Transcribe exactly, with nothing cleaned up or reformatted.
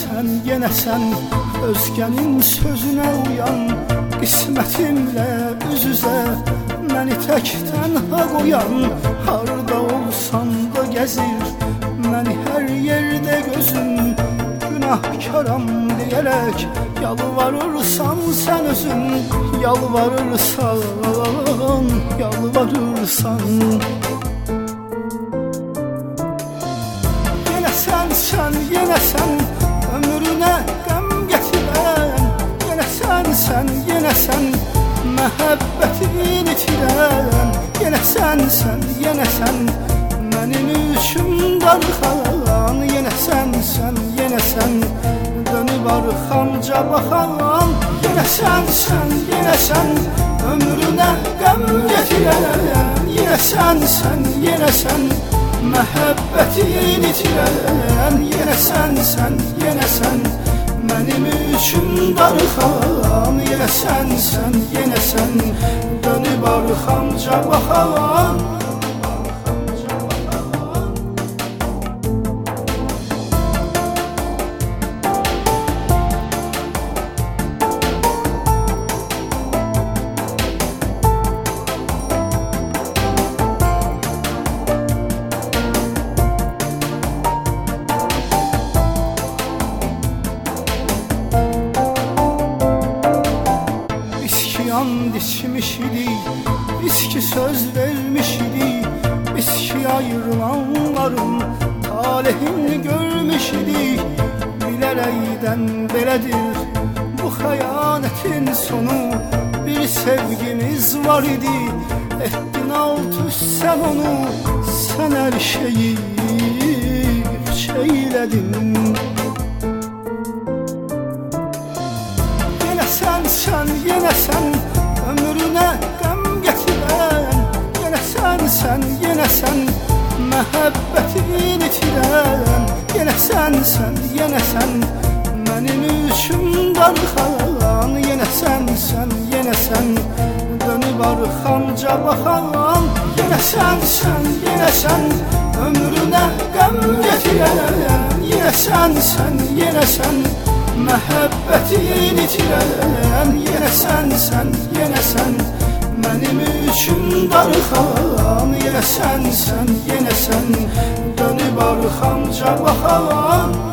sən, yenə sən özgənin sözünə uyan, qismətimlə üz-üzə məni tək tənha qoyan, harda olsan da gəzir məni hər yerdə gözün, günahkaram deyərək yalvarırsan sən özün, yalvarırsan, yalvarırsan. Yenə sən, sən, yenə sən ömrünə qəm gətirən, yenə sən, sən, yenə sən məhəbbətin itirən, yenə sən, sən, yenə sən mənim üçün darıxan, yenə sən, sən, yenə sən dönüb arxamca baxan, yenə sən, sən, yenə sən ömrünə qəm gətirən, yenə sən, sən, yenə sən məhəbbətin itirən, yenə sən, sən, yenə sən mənim üçün darıxan, yenə sən, sən, yenə sən dönüb arxamca baxan. And içmiş idik, biz ki söz vermiş idik, biz ki ayrılanların talihini görmüş idik. Bilərəkdən belədir bu xəyanətin sonu, bir sevgimiz var idi, etdin alt üst sən onu, sən hər şeyi şeylədin. Yenə sən, sən, yenə sən ömrünə qəm gətirən, yenə sən, sən, yenə sən məhəbbətin itirən, yenə sən, sən, yenə sən mənim üçün darıxan, yenə sən, sən, yenə sən dönüb arxamca baxan, yenə sən, sən, yenə sən ömrünə qəm gətirən, yenə sən, sən, yenə sən məhəbbətin itirən, yenə sən, sən, yenə sən mənim üçün darıxan, yenə sən, sən, yenə sən dönüb arxamca baxan.